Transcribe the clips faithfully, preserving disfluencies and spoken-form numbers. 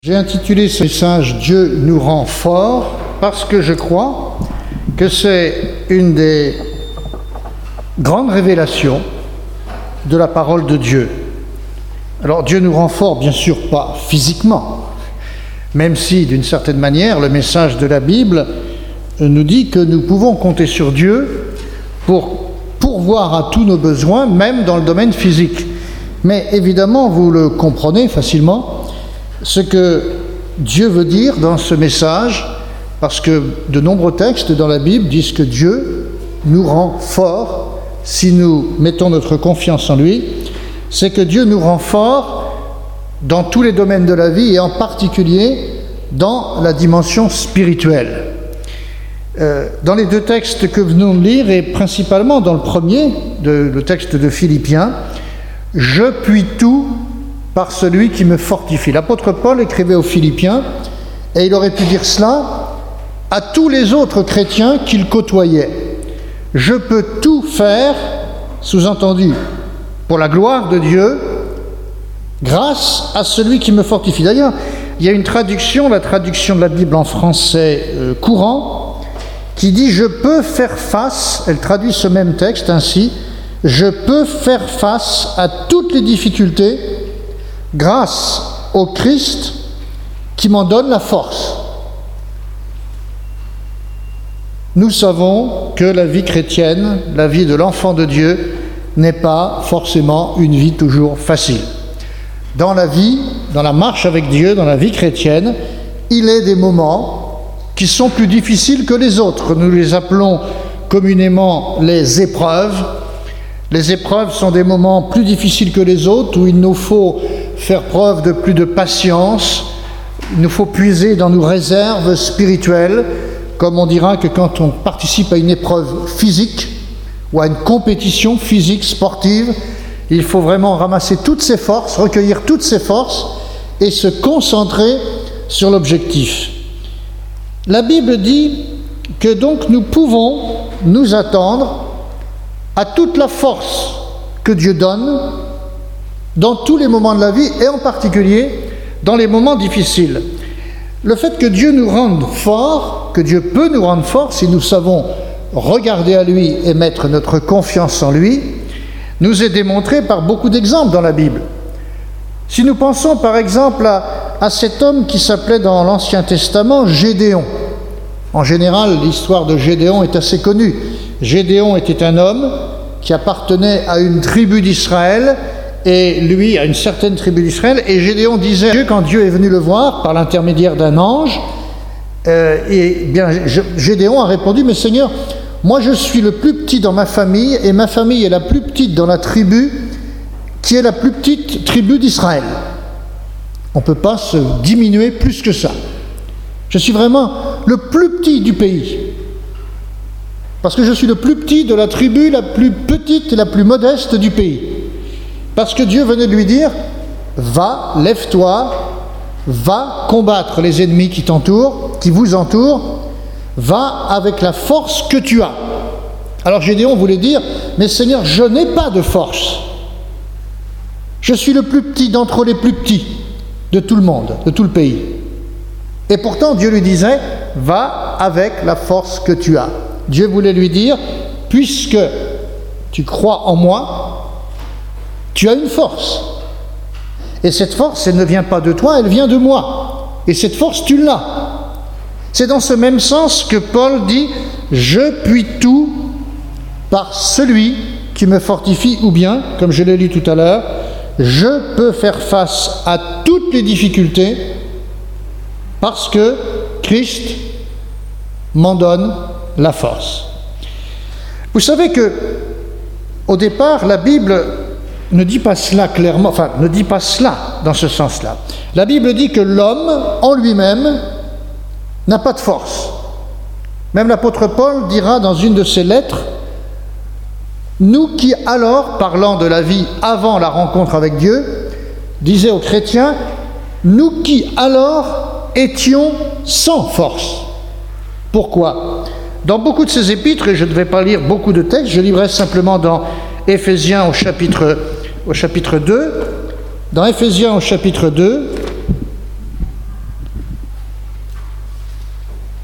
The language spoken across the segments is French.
J'ai intitulé ce message « Dieu nous rend forts » parce que je crois que c'est une des grandes révélations de la parole de Dieu. Alors Dieu nous rend forts, bien sûr pas physiquement, même si d'une certaine manière le message de la Bible nous dit que nous pouvons compter sur Dieu pour pourvoir à tous nos besoins, même dans le domaine physique. Mais évidemment, vous le comprenez facilement, ce que Dieu veut dire dans ce message, parce que de nombreux textes dans la Bible disent que Dieu nous rend forts si nous mettons notre confiance en lui, c'est que Dieu nous rend forts dans tous les domaines de la vie et en particulier dans la dimension spirituelle. Euh, dans les deux textes que venons de lire, et principalement dans le premier, de, le texte de Philippiens, « Je puis tout par celui qui me fortifie ». L'apôtre Paul écrivait aux Philippiens, et il aurait pu dire cela à tous les autres chrétiens qu'il côtoyait. « Je peux tout faire », sous-entendu, pour la gloire de Dieu, grâce à celui qui me fortifie. D'ailleurs, il y a une traduction, la traduction de la Bible en français euh, courant, qui dit « Je peux faire face », elle traduit ce même texte ainsi, « Je peux faire face à toutes les difficultés grâce au Christ qui m'en donne la force ». Nous savons que la vie chrétienne, la vie de l'enfant de Dieu, n'est pas forcément une vie toujours facile. Dans la vie, dans la marche avec Dieu, dans la vie chrétienne, il est des moments qui sont plus difficiles que les autres. Nous les appelons communément les épreuves. Les épreuves sont des moments plus difficiles que les autres, où il nous faut faire preuve de plus de patience, il nous faut puiser dans nos réserves spirituelles, comme on dira que quand on participe à une épreuve physique ou à une compétition physique, sportive, il faut vraiment ramasser toutes ses forces, recueillir toutes ses forces et se concentrer sur l'objectif. La Bible dit que donc nous pouvons nous attendre à toute la force que Dieu donne dans tous les moments de la vie et en particulier dans les moments difficiles. Le fait que Dieu nous rende forts, que Dieu peut nous rendre forts si nous savons regarder à lui et mettre notre confiance en lui, nous est démontré par beaucoup d'exemples dans la Bible. Si nous pensons par exemple à, à cet homme qui s'appelait dans l'Ancien Testament Gédéon. En général, l'histoire de Gédéon est assez connue. Gédéon était un homme qui appartenait à une tribu d'Israël, et lui à une certaine tribu d'Israël, et Gédéon disait à Dieu, quand Dieu est venu le voir par l'intermédiaire d'un ange, euh, et bien Gédéon a répondu, mais Seigneur, moi je suis le plus petit dans ma famille, et ma famille est la plus petite dans la tribu, qui est la plus petite tribu d'Israël. On ne peut pas se diminuer plus que ça. Je suis vraiment le plus petit du pays. Parce que je suis le plus petit de la tribu la plus petite et la plus modeste du pays. Parce que Dieu venait de lui dire, va, lève-toi, va combattre les ennemis qui t'entourent, qui vous entourent, va avec la force que tu as. Alors Gédéon voulait dire, mais Seigneur, je n'ai pas de force. Je suis le plus petit d'entre les plus petits de tout le monde, de tout le pays. Et pourtant Dieu lui disait, va avec la force que tu as. Dieu voulait lui dire, puisque tu crois en moi, tu as une force. Et cette force, elle ne vient pas de toi, elle vient de moi. Et cette force, tu l'as. C'est dans ce même sens que Paul dit, je puis tout par celui qui me fortifie, ou bien, comme je l'ai lu tout à l'heure, je peux faire face à toutes les difficultés parce que Christ m'en donne la force. Vous savez que, au départ, la Bible ne dit pas cela clairement, enfin, ne dit pas cela dans ce sens-là. La Bible dit que l'homme, en lui-même, n'a pas de force. Même l'apôtre Paul dira dans une de ses lettres, « Nous qui alors, parlant de la vie avant la rencontre avec Dieu, disait aux chrétiens, « Nous qui alors étions sans force. » Pourquoi ? Dans beaucoup de ces épîtres, et je ne vais pas lire beaucoup de textes, je lirai simplement dans Éphésiens au chapitre, au chapitre deux. Dans Éphésiens au chapitre deux,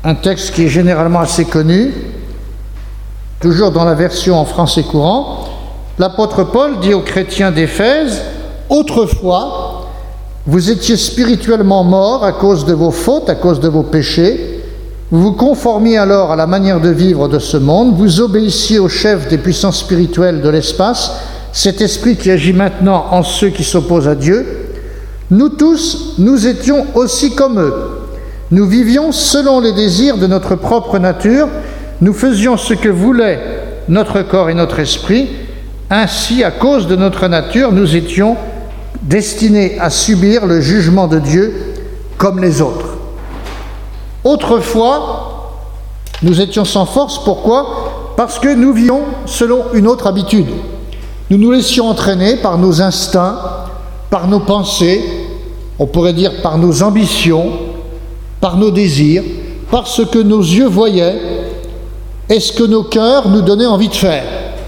un texte qui est généralement assez connu, toujours dans la version en français courant. L'apôtre Paul dit aux chrétiens d'Éphèse, « Autrefois, vous étiez spirituellement morts à cause de vos fautes, à cause de vos péchés. Vous vous conformiez alors à la manière de vivre de ce monde. Vous obéissiez au chef des puissances spirituelles de l'espace, cet esprit qui agit maintenant en ceux qui s'opposent à Dieu. Nous tous, nous étions aussi comme eux. Nous vivions selon les désirs de notre propre nature. Nous faisions ce que voulait notre corps et notre esprit. Ainsi, à cause de notre nature, nous étions destinés à subir le jugement de Dieu comme les autres. Autrefois, nous étions sans force. Pourquoi ? Parce que nous vivions selon une autre habitude. Nous nous laissions entraîner par nos instincts, par nos pensées, on pourrait dire par nos ambitions, par nos désirs, par ce que nos yeux voyaient et ce que nos cœurs nous donnaient envie de faire.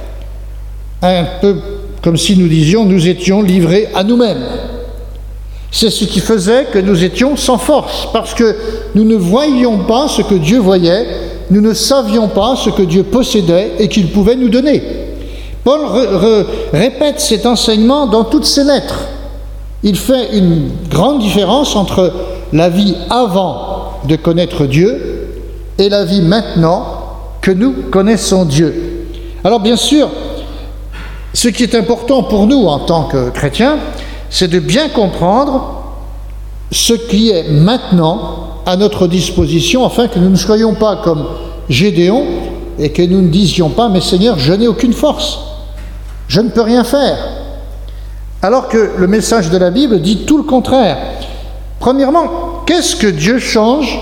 Un peu comme si nous disions, nous étions livrés à nous-mêmes. C'est ce qui faisait que nous étions sans force, parce que nous ne voyions pas ce que Dieu voyait, nous ne savions pas ce que Dieu possédait et qu'il pouvait nous donner. Paul re- re- répète cet enseignement dans toutes ses lettres. Il fait une grande différence entre la vie avant de connaître Dieu et la vie maintenant que nous connaissons Dieu. Alors bien sûr, ce qui est important pour nous en tant que chrétiens, c'est de bien comprendre ce qui est maintenant à notre disposition, afin que nous ne soyons pas comme Gédéon et que nous ne disions pas « Mais Seigneur, je n'ai aucune force, je ne peux rien faire ». Alors que le message de la Bible dit tout le contraire. Premièrement, qu'est-ce que Dieu change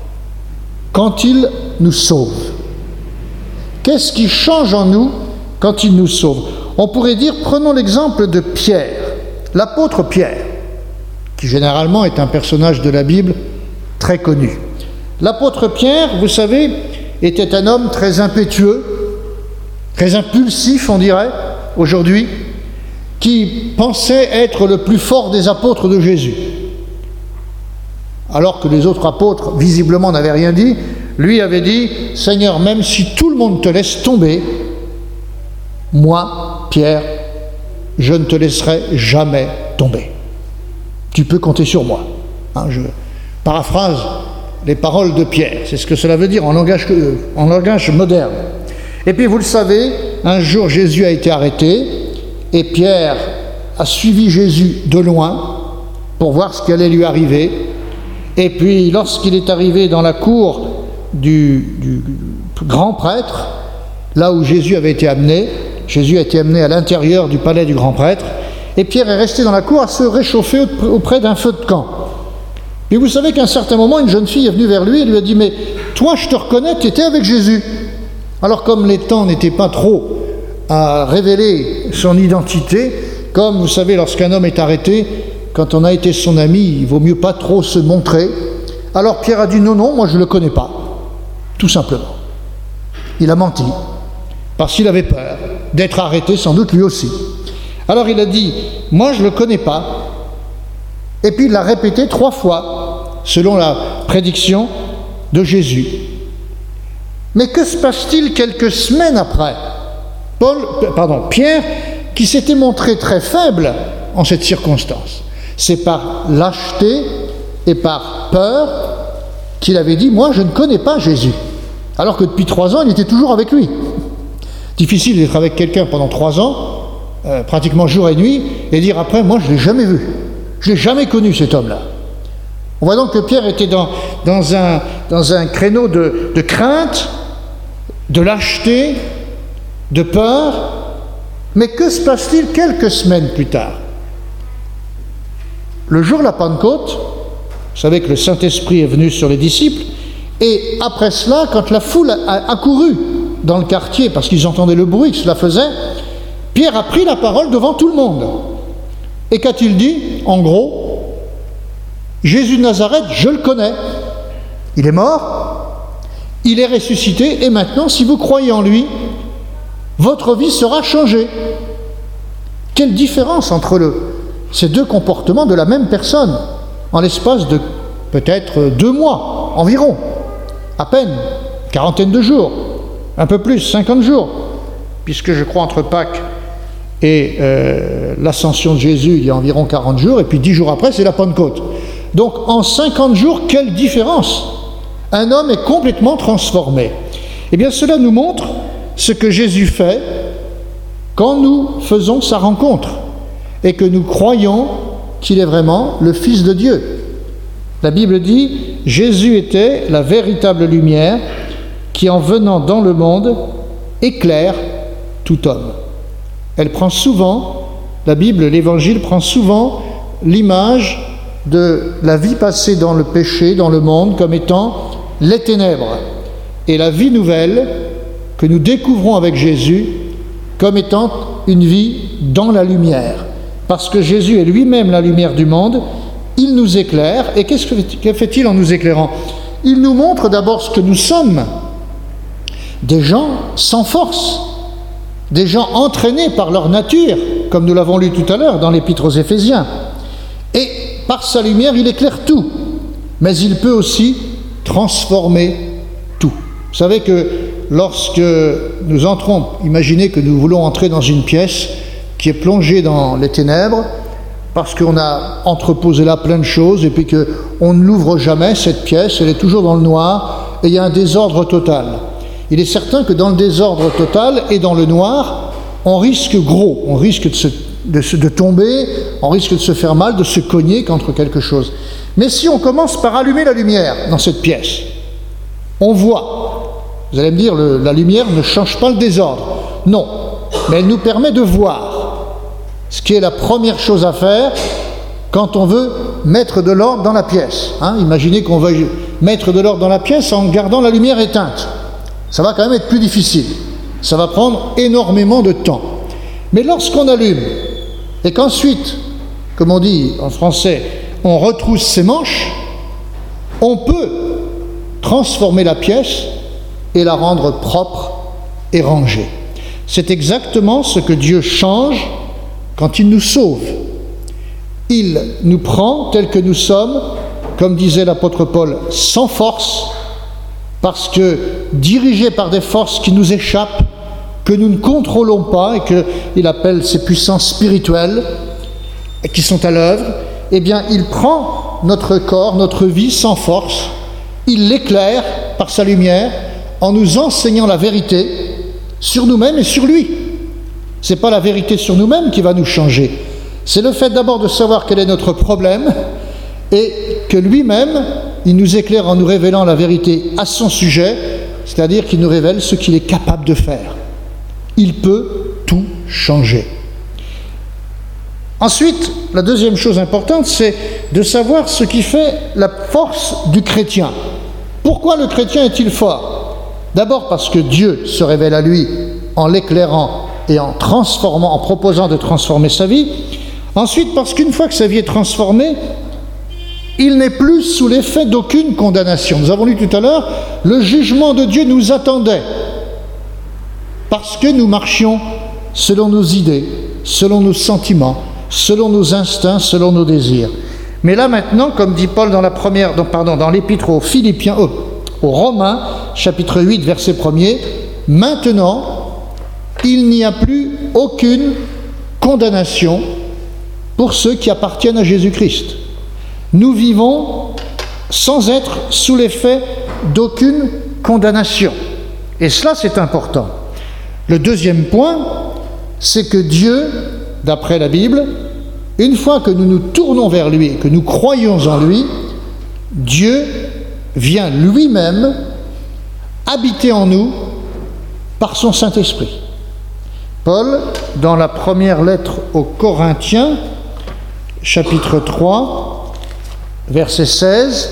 quand il nous sauve ? Qu'est-ce qui change en nous quand il nous sauve ? On pourrait dire, prenons l'exemple de Pierre, l'apôtre Pierre, qui généralement est un personnage de la Bible très connu. L'apôtre Pierre, vous savez, était un homme très impétueux, très impulsif, on dirait, aujourd'hui, qui pensait être le plus fort des apôtres de Jésus. Alors que les autres apôtres, visiblement, n'avaient rien dit, lui avait dit, « Seigneur, même si tout le monde te laisse tomber, moi, Pierre, je ne te laisserai jamais tomber. Tu peux compter sur moi. » Hein, je paraphrase les paroles de Pierre. C'est ce que cela veut dire en langage, en langage moderne. Et puis, vous le savez, un jour, Jésus a été arrêté et Pierre a suivi Jésus de loin pour voir ce qui allait lui arriver. Et puis, lorsqu'il est arrivé dans la cour du, du grand prêtre, là où Jésus avait été amené, Jésus a été amené à l'intérieur du palais du grand prêtre, et Pierre est resté dans la cour à se réchauffer auprès d'un feu de camp. Et vous savez qu'à un certain moment, une jeune fille est venue vers lui et lui a dit « Mais toi, je te reconnais, tu étais avec Jésus. » Alors comme les temps n'étaient pas trop à révéler son identité, comme vous savez, lorsqu'un homme est arrêté, quand on a été son ami, il vaut mieux pas trop se montrer. Alors Pierre a dit « Non, non, moi je ne le connais pas. » Tout simplement. Il a menti, parce qu'il avait peur d'être arrêté, sans doute lui aussi. Alors il a dit « Moi je ne le connais pas. » Et puis il l'a répété trois fois, selon la prédiction de Jésus. Mais que se passe-t-il quelques semaines après ? Paul, pardon, Pierre, qui s'était montré très faible en cette circonstance, c'est par lâcheté et par peur qu'il avait dit « Moi je ne connais pas Jésus ». Alors que depuis trois ans, il était toujours avec lui. Difficile d'être avec quelqu'un pendant trois ans, euh, pratiquement jour et nuit, et dire après, moi je ne l'ai jamais vu. Je ne l'ai jamais connu, cet homme-là. On voit donc que Pierre était dans, dans, un, dans un créneau de, de crainte, de lâcheté, de peur. Mais que se passe-t-il quelques semaines plus tard ? Le jour de la Pentecôte, vous savez que le Saint-Esprit est venu sur les disciples, et après cela, quand la foule a accouru dans le quartier, parce qu'ils entendaient le bruit que cela faisait, Pierre a pris la parole devant tout le monde. Et qu'a-t-il dit ? En gros, Jésus de Nazareth, je le connais. Il est mort, il est ressuscité, et maintenant, si vous croyez en lui, votre vie sera changée. Quelle différence entre le, ces deux comportements de la même personne, en l'espace de peut-être deux mois environ, à peine, quarantaine de jours, un peu plus, cinquante jours, puisque je crois entre Pâques et euh, l'ascension de Jésus, il y a environ quarante jours, et puis dix jours après, c'est la Pentecôte. Donc en cinquante jours, quelle différence! Un homme est complètement transformé. Eh bien, cela nous montre ce que Jésus fait quand nous faisons sa rencontre et que nous croyons qu'il est vraiment le Fils de Dieu. La Bible dit « Jésus était la véritable lumière qui, en venant dans le monde, éclaire tout homme. » Elle prend souvent, la Bible, l'Évangile prend souvent l'image de la vie passée dans le péché, dans le monde, comme étant les ténèbres, et la vie nouvelle que nous découvrons avec Jésus comme étant une vie dans la lumière. Parce que Jésus est lui-même la lumière du monde, il nous éclaire. Et qu'est-ce que fait-il en nous éclairant? Il nous montre d'abord ce que nous sommes, des gens sans force, des gens entraînés par leur nature, comme nous l'avons lu tout à l'heure dans l'Épître aux Éphésiens. Et par sa lumière, il éclaire tout, mais il peut aussi transformer tout. Vous savez que lorsque nous entrons, imaginez que nous voulons entrer dans une pièce qui est plongée dans les ténèbres, parce qu'on a entreposé là plein de choses, et puis qu'on ne l'ouvre jamais, cette pièce, elle est toujours dans le noir, et il y a un désordre total. Il est certain que dans le désordre total et dans le noir, on risque gros, on risque de, se, de, se, de tomber, on risque de se faire mal, de se cogner contre quelque chose. Mais si on commence par allumer la lumière dans cette pièce, on voit. Vous allez me dire, le, la lumière ne change pas le désordre. Non, mais elle nous permet de voir, ce qui est la première chose à faire quand on veut mettre de l'ordre dans la pièce. Hein, imaginez qu'on veuille mettre de l'ordre dans la pièce en gardant la lumière éteinte. Ça va quand même être plus difficile. Ça va prendre énormément de temps. Mais lorsqu'on allume, et qu'ensuite, comme on dit en français, on retrousse ses manches, on peut transformer la pièce et la rendre propre et rangée. C'est exactement ce que Dieu change quand il nous sauve. Il nous prend tels que nous sommes, comme disait l'apôtre Paul, sans force, parce que dirigés par des forces qui nous échappent, que nous ne contrôlons pas, et qu'il appelle ces puissances spirituelles qui sont à l'œuvre, eh bien, il prend notre corps, notre vie sans force, il l'éclaire par sa lumière, en nous enseignant la vérité sur nous-mêmes et sur lui. Ce n'est pas la vérité sur nous-mêmes qui va nous changer. C'est le fait d'abord de savoir quel est notre problème et que lui-même, il nous éclaire en nous révélant la vérité à son sujet, c'est-à-dire qu'il nous révèle ce qu'il est capable de faire. Il peut tout changer. Ensuite, la deuxième chose importante, c'est de savoir ce qui fait la force du chrétien. Pourquoi le chrétien est-il fort? D'abord parce que Dieu se révèle à lui en l'éclairant et en transformant, en proposant de transformer sa vie. Ensuite, parce qu'une fois que sa vie est transformée, il n'est plus sous l'effet d'aucune condamnation. Nous avons lu tout à l'heure, le jugement de Dieu nous attendait parce que nous marchions selon nos idées, selon nos sentiments, selon nos instincts, selon nos désirs. Mais là maintenant, comme dit Paul dans la première, dans, pardon, dans l'épître aux Philippiens, aux, aux Romains, chapitre huit, verset premier, maintenant, il n'y a plus aucune condamnation pour ceux qui appartiennent à Jésus-Christ. Nous vivons sans être sous l'effet d'aucune condamnation. Et cela, c'est important. Le deuxième point, c'est que Dieu, d'après la Bible, une fois que nous nous tournons vers lui, que nous croyons en lui, Dieu vient lui-même habiter en nous par son Saint-Esprit. Paul, dans la première lettre aux Corinthiens, chapitre trois, verset seize,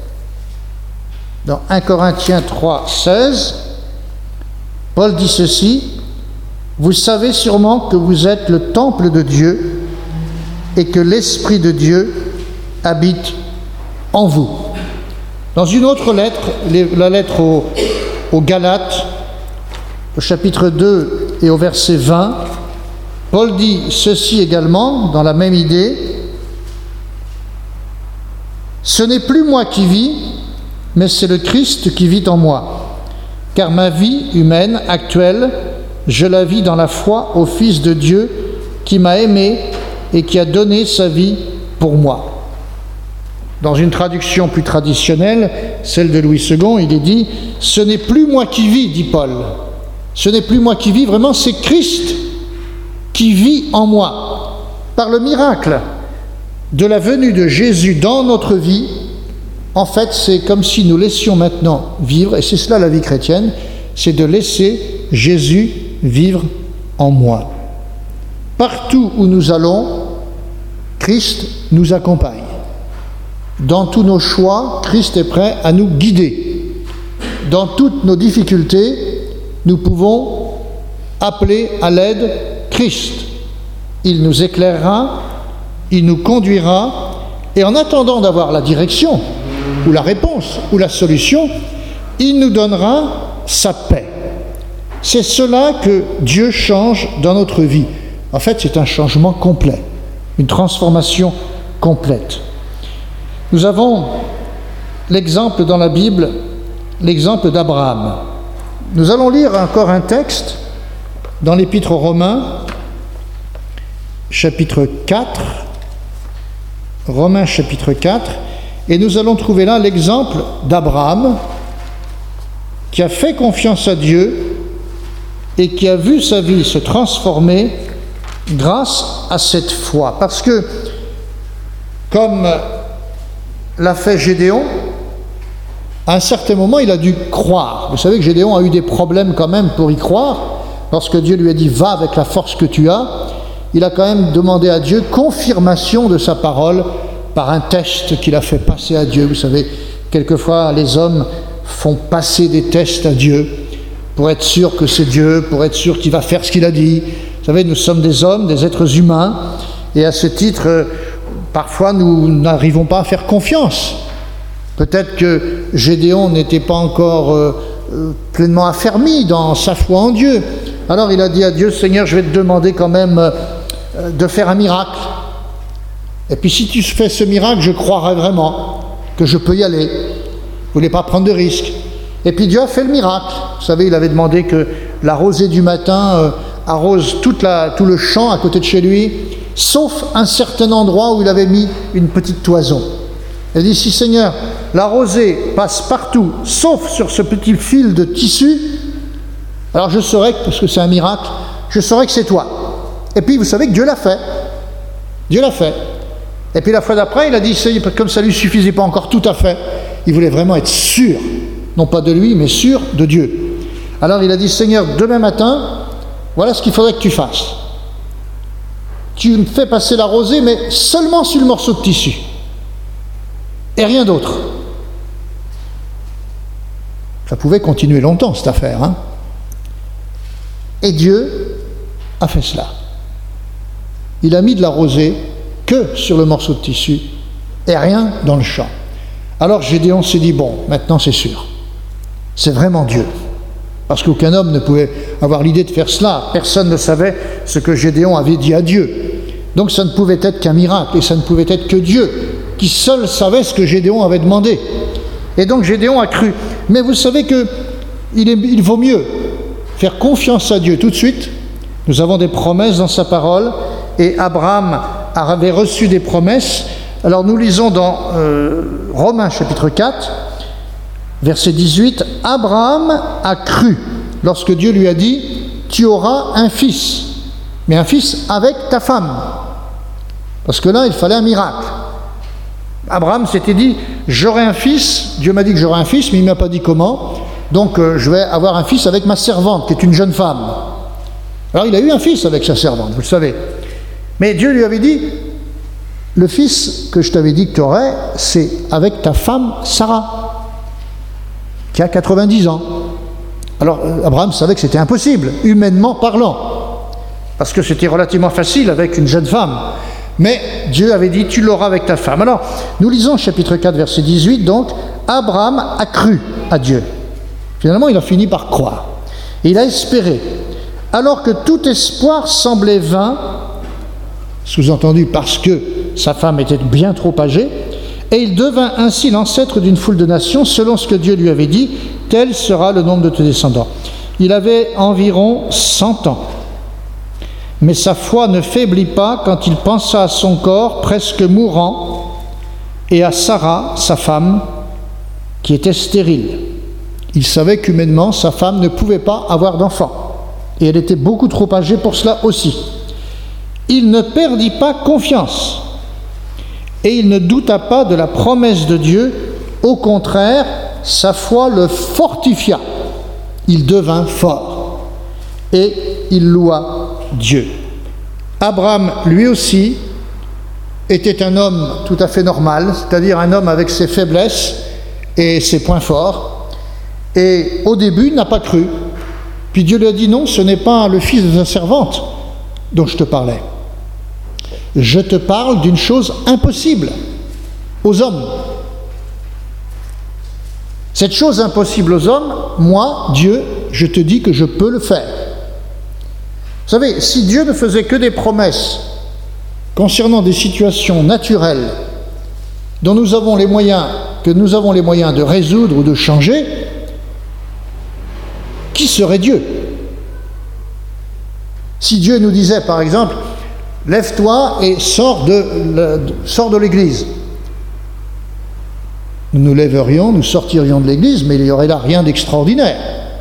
dans un Corinthiens trois, seize, Paul dit ceci: « Vous savez sûrement que vous êtes le temple de Dieu et que l'Esprit de Dieu habite en vous. » Dans une autre lettre, la lettre aux, aux Galates, au chapitre deux et au verset vingt, Paul dit ceci également, dans la même idée: « Ce n'est plus moi qui vis, mais c'est le Christ qui vit en moi. Car ma vie humaine actuelle, je la vis dans la foi au Fils de Dieu qui m'a aimé et qui a donné sa vie pour moi. Dans une traduction plus traditionnelle, celle de Louis second, il est dit « Ce n'est plus moi qui vis, dit Paul. Ce n'est plus moi qui vis, vraiment, c'est Christ qui vit en moi. » Par le miracle de la venue de Jésus dans notre vie, en fait, c'est comme si nous laissions maintenant vivre, et c'est cela la vie chrétienne, c'est de laisser Jésus vivre en moi. Partout où nous allons, Christ nous accompagne. Dans tous nos choix, Christ est prêt à nous guider. Dans toutes nos difficultés, nous pouvons appeler à l'aide Christ. Il nous éclairera, il nous conduira, et en attendant d'avoir la direction, ou la réponse, ou la solution, il nous donnera sa paix. C'est cela que Dieu change dans notre vie. En fait, c'est un changement complet, une transformation complète. Nous avons l'exemple dans la Bible, l'exemple d'Abraham. Nous allons lire encore un texte dans l'Épître aux Romains, chapitre quatre, Romains chapitre quatre, et nous allons trouver là l'exemple d'Abraham qui a fait confiance à Dieu et qui a vu sa vie se transformer grâce à cette foi. Parce que, comme l'a fait Gédéon, à un certain moment, il a dû croire. Vous savez que Gédéon a eu des problèmes quand même pour y croire. Lorsque Dieu lui a dit « Va avec la force que tu as », il a quand même demandé à Dieu confirmation de sa parole par un test qu'il a fait passer à Dieu. Vous savez, quelquefois, les hommes font passer des tests à Dieu pour être sûr que c'est Dieu, pour être sûr qu'il va faire ce qu'il a dit. Vous savez, nous sommes des hommes, des êtres humains, et à ce titre, euh, parfois nous n'arrivons pas à faire confiance. Peut-être que Gédéon n'était pas encore euh, euh, pleinement affermi dans sa foi en Dieu. Alors il a dit à Dieu, Seigneur, je vais te demander quand même euh, de faire un miracle. Et puis si tu fais ce miracle, je croirai vraiment que je peux y aller. Je ne voulais pas prendre de risques. Et puis Dieu a fait le miracle. Vous savez, il avait demandé que la rosée du matin euh, arrose toute la, tout le champ à côté de chez lui, sauf un certain endroit où il avait mis une petite toison. Il a dit, si Seigneur, la rosée passe partout, sauf sur ce petit fil de tissu, alors je saurai, parce que c'est un miracle, je saurai que c'est toi. Et puis vous savez que Dieu l'a fait. Dieu l'a fait. Et puis la fois d'après, il a dit, comme ça ne lui suffisait pas encore tout à fait, il voulait vraiment être sûr, non pas de lui, mais sûr de Dieu. Alors il a dit, Seigneur, demain matin, voilà ce qu'il faudrait que tu fasses. Tu me fais passer la rosée, mais seulement sur le morceau de tissu. Et rien d'autre. Ça pouvait continuer longtemps, cette affaire. Hein. Et Dieu a fait cela. Il a mis de la rosée que sur le morceau de tissu et rien dans le champ. Alors Gédéon s'est dit, bon, maintenant c'est sûr. C'est vraiment Dieu. Parce qu'aucun homme ne pouvait avoir l'idée de faire cela. Personne ne savait ce que Gédéon avait dit à Dieu. Donc ça ne pouvait être qu'un miracle, et ça ne pouvait être que Dieu, qui seul savait ce que Gédéon avait demandé. Et donc Gédéon a cru. Mais vous savez qu'il il vaut mieux faire confiance à Dieu tout de suite. Nous avons des promesses dans sa parole, et Abraham avait reçu des promesses. Alors nous lisons dans euh, Romains chapitre quatre, verset dix-huit, « Abraham a cru lorsque Dieu lui a dit « Tu auras un fils, mais un fils avec ta femme. » Parce que là, il fallait un miracle. Abraham s'était dit « J'aurai un fils, Dieu m'a dit que j'aurai un fils, mais il ne m'a pas dit comment, donc euh, je vais avoir un fils avec ma servante, qui est une jeune femme. » Alors il a eu un fils avec sa servante, vous le savez. Mais Dieu lui avait dit « Le fils que je t'avais dit que tu aurais, c'est avec ta femme Sarah, qui a quatre-vingt-dix ans. » Alors Abraham savait que c'était impossible, humainement parlant, parce que c'était relativement facile avec une jeune femme. Mais Dieu avait dit, tu l'auras avec ta femme. Alors, nous lisons chapitre quatre, verset dix-huit, donc, Abraham a cru à Dieu. Finalement, il a fini par croire. Et il a espéré. Alors que tout espoir semblait vain, sous-entendu parce que sa femme était bien trop âgée, et il devint ainsi l'ancêtre d'une foule de nations, selon ce que Dieu lui avait dit, tel sera le nombre de tes descendants. Il avait environ cent ans. Mais sa foi ne faiblit pas quand il pensa à son corps presque mourant et à Sarah, sa femme, qui était stérile. Il savait qu'humainement, sa femme ne pouvait pas avoir d'enfant. Et elle était beaucoup trop âgée pour cela aussi. Il ne perdit pas confiance. Et il ne douta pas de la promesse de Dieu. Au contraire, sa foi le fortifia. Il devint fort. Et il loua Dieu. Abraham, lui aussi, était un homme tout à fait normal, c'est-à-dire un homme avec ses faiblesses et ses points forts. Et au début, il n'a pas cru. Puis Dieu lui a dit, non, ce n'est pas le fils de ta servante dont je te parlais. Je te parle d'une chose impossible aux hommes. Cette chose impossible aux hommes, moi, Dieu, je te dis que je peux le faire. Vous savez, si Dieu ne faisait que des promesses concernant des situations naturelles dont nous avons les moyens, que nous avons les moyens de résoudre ou de changer, qui serait Dieu? Si Dieu nous disait, par exemple, lève-toi et sors de, sors de l'église. Nous nous lèverions, nous sortirions de l'église, mais il n'y aurait là rien d'extraordinaire.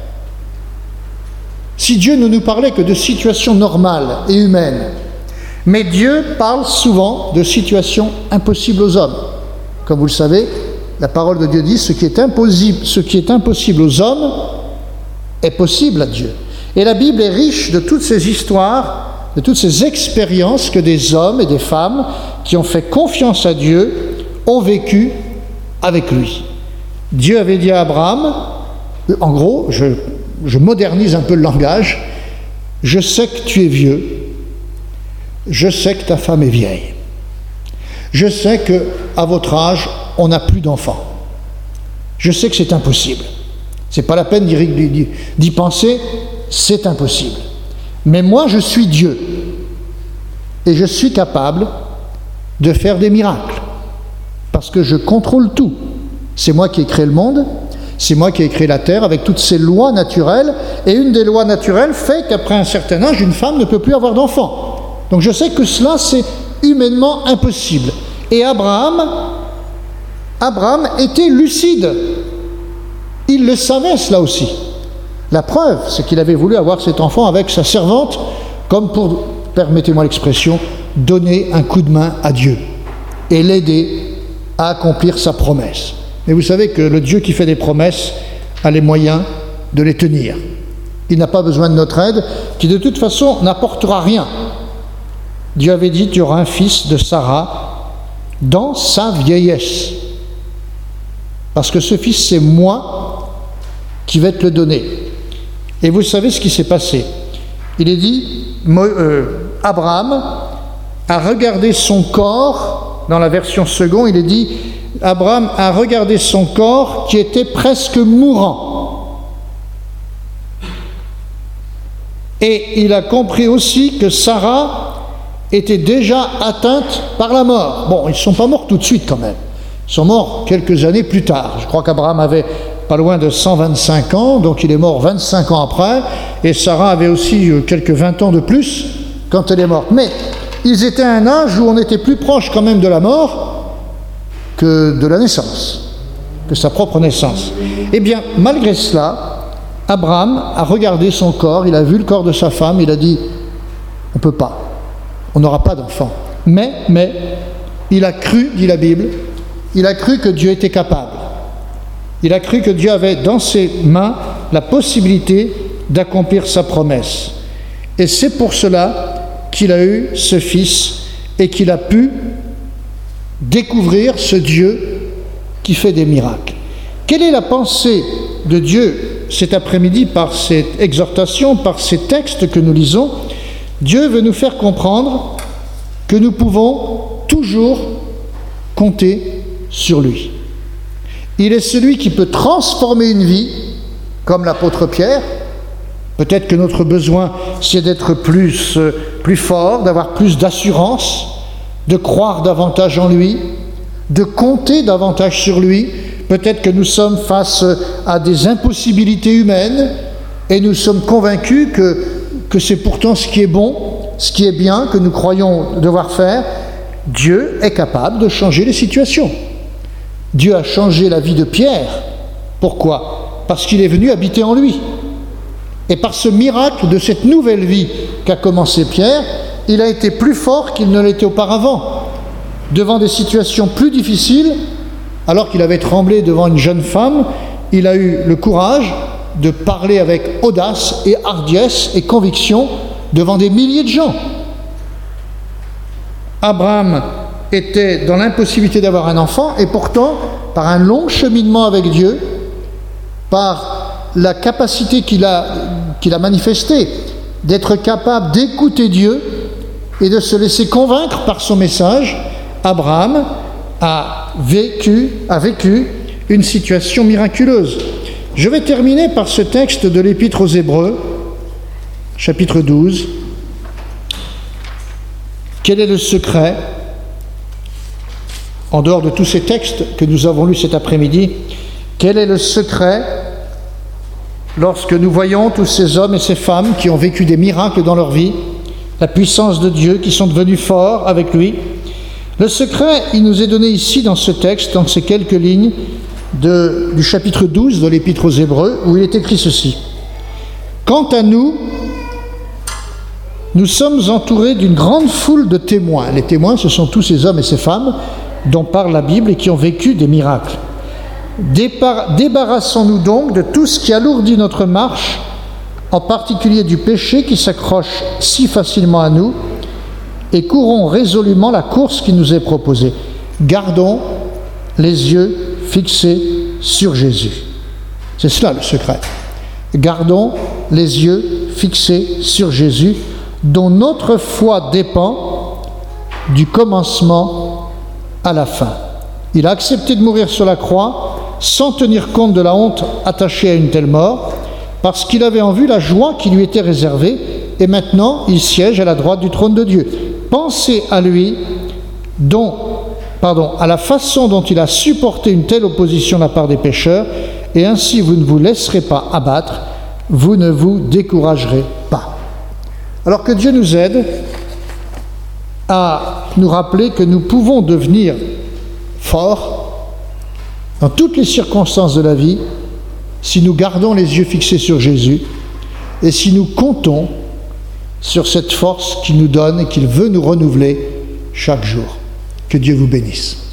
Si Dieu ne nous parlait que de situations normales et humaines, mais Dieu parle souvent de situations impossibles aux hommes. Comme vous le savez, la parole de Dieu dit, ce qui est impossible, ce qui est impossible aux hommes est possible à Dieu. Et la Bible est riche de toutes ces histoires, de toutes ces expériences que des hommes et des femmes qui ont fait confiance à Dieu ont vécu avec lui. Dieu avait dit à Abraham, en gros, je, je modernise un peu le langage, je sais que tu es vieux, je sais que ta femme est vieille, je sais qu'à votre âge, on n'a plus d'enfants, je sais que c'est impossible. C'est pas la peine d'y, d'y penser, c'est impossible. Mais moi, je suis Dieu. Et je suis capable de faire des miracles. Parce que je contrôle tout. C'est moi qui ai créé le monde, c'est moi qui ai créé la terre avec toutes ces lois naturelles. Et une des lois naturelles fait qu'après un certain âge, une femme ne peut plus avoir d'enfant. Donc je sais que cela, c'est humainement impossible. Et Abraham, Abraham était lucide. Il le savait, cela aussi. La preuve, c'est qu'il avait voulu avoir cet enfant avec sa servante, comme pour, permettez-moi l'expression, donner un coup de main à Dieu et l'aider à accomplir sa promesse. Mais vous savez que le Dieu qui fait des promesses a les moyens de les tenir. Il n'a pas besoin de notre aide, qui de toute façon n'apportera rien. Dieu avait dit, tu auras un fils de Sarah dans sa vieillesse. Parce que ce fils, c'est moi qui vais te le donner. Et vous savez ce qui s'est passé. Il est dit, euh, Abraham a regardé son corps, dans la version seconde, il est dit, Abraham a regardé son corps qui était presque mourant. Et il a compris aussi que Sarah était déjà atteinte par la mort. Bon, ils ne sont pas morts tout de suite quand même. Ils sont morts quelques années plus tard. Je crois qu'Abraham avait pas loin de cent vingt-cinq ans, donc il est mort vingt-cinq ans après, et Sarah avait aussi quelques vingt ans de plus quand elle est morte. Mais ils étaient à un âge où on était plus proche quand même de la mort que de la naissance, que sa propre naissance. Eh bien, malgré cela, Abraham a regardé son corps, il a vu le corps de sa femme, il a dit, on ne peut pas, on n'aura pas d'enfant. Mais, mais, il a cru, dit la Bible, il a cru que Dieu était capable. Il a cru que Dieu avait dans ses mains la possibilité d'accomplir sa promesse. Et c'est pour cela qu'il a eu ce fils et qu'il a pu découvrir ce Dieu qui fait des miracles. Quelle est la pensée de Dieu cet après-midi par cette exhortation, par ces textes que nous lisons? Dieu veut nous faire comprendre que nous pouvons toujours compter sur lui. Il est celui qui peut transformer une vie, comme l'apôtre Pierre. Peut-être que notre besoin, c'est d'être plus, euh, plus fort, d'avoir plus d'assurance, de croire davantage en lui, de compter davantage sur lui. Peut-être que nous sommes face à des impossibilités humaines et nous sommes convaincus que, que c'est pourtant ce qui est bon, ce qui est bien, que nous croyons devoir faire. Dieu est capable de changer les situations. Dieu a changé la vie de Pierre. Pourquoi ? Parce qu'il est venu habiter en lui. Et par ce miracle de cette nouvelle vie qu'a commencé Pierre, il a été plus fort qu'il ne l'était auparavant. Devant des situations plus difficiles, alors qu'il avait tremblé devant une jeune femme, il a eu le courage de parler avec audace et hardiesse et conviction devant des milliers de gens. Abraham était dans l'impossibilité d'avoir un enfant, et pourtant, par un long cheminement avec Dieu, par la capacité qu'il a, qu'il a manifestée d'être capable d'écouter Dieu et de se laisser convaincre par son message, Abraham a vécu, a vécu une situation miraculeuse. Je vais terminer par ce texte de l'Épître aux Hébreux, chapitre douze. Quel est le secret, en dehors de tous ces textes que nous avons lus cet après-midi, quel est le secret lorsque nous voyons tous ces hommes et ces femmes qui ont vécu des miracles dans leur vie, la puissance de Dieu, qui sont devenus forts avec lui? Le secret, il nous est donné ici dans ce texte, dans ces quelques lignes de, du chapitre douze de l'Épître aux Hébreux, où il est écrit ceci. « Quant à nous, nous sommes entourés d'une grande foule de témoins. » Les témoins, ce sont tous ces hommes et ces femmes dont parle la Bible et qui ont vécu des miracles. « Débarrassons-nous donc de tout ce qui alourdit notre marche, en particulier du péché qui s'accroche si facilement à nous, et courons résolument la course qui nous est proposée. Gardons les yeux fixés sur Jésus. » C'est cela le secret. Gardons les yeux fixés sur Jésus, dont notre foi dépend du commencement à la fin. Il a accepté de mourir sur la croix sans tenir compte de la honte attachée à une telle mort, parce qu'il avait en vue la joie qui lui était réservée, et maintenant il siège à la droite du trône de Dieu. Pensez à lui, dont, pardon, à la façon dont il a supporté une telle opposition de la part des pécheurs, et ainsi vous ne vous laisserez pas abattre, vous ne vous découragerez pas. Alors que Dieu nous aide à nous rappeler que nous pouvons devenir forts dans toutes les circonstances de la vie si nous gardons les yeux fixés sur Jésus et si nous comptons sur cette force qu'il nous donne et qu'il veut nous renouveler chaque jour. Que Dieu vous bénisse.